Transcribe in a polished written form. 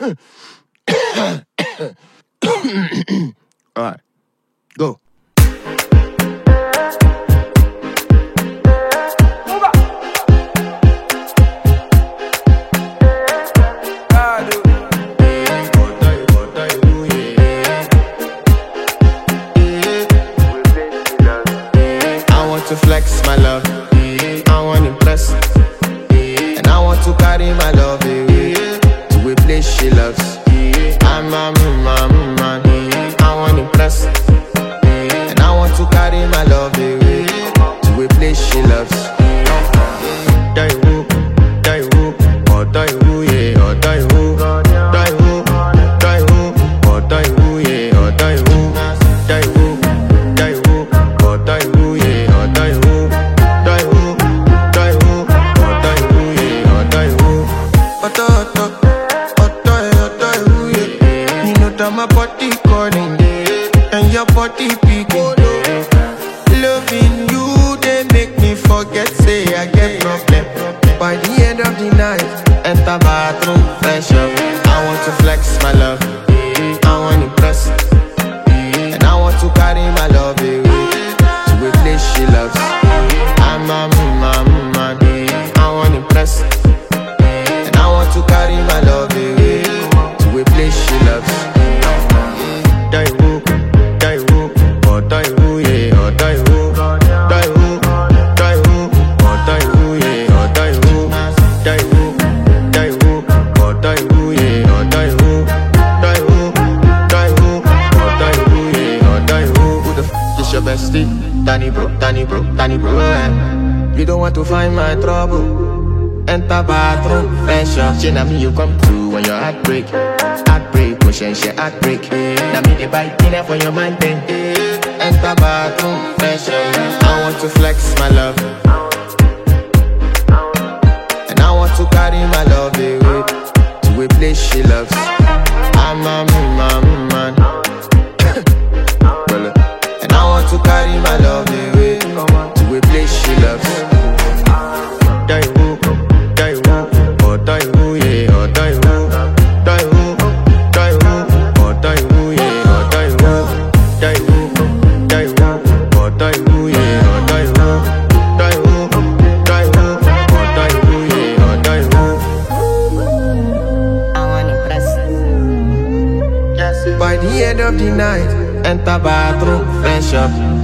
Alright, go. To flex my love, I want impress, and I want to carry my love away to a place she loves. I'm a man, I want impress, and I want to carry my love away to a place she loves. Die who, or die who, yeah, or die who, die who, or die who, yeah, or die who, die who, or die who, yeah. My body calling, and your body picking. Loving you, they make me forget, say I get problem. By the end of the night, enter bathroom, fresh up. I want to flex my love, I want to impress, and I want to carry my love away to a place she loves. I'm a man, I want to impress, and I want to carry my love away to a place she loves. Die who, or die who, yeah, or die who, die who, or die who, yeah, or die who, or die who, yeah, or die who, or die who, yeah, or die who. Who the f is your bestie? Danny bro, You don't want to find my trouble. Enter bathroom, fresh up. She na me you come through when your heart break, motion she heartbreak. Now me the bite dinner for your man then. Enter bathroom, fresh up. I want to flex my love, and I want to carry my love away to a place she loves. I'm a man, and I want to carry my love away to a place she loves. Die who, or die who, yeah, or die who, or die who, yeah, or die who, or die who, yeah, or die who, or die who, yeah, or die who. I want impress. By the end of the night, enter bathroom, fresh up.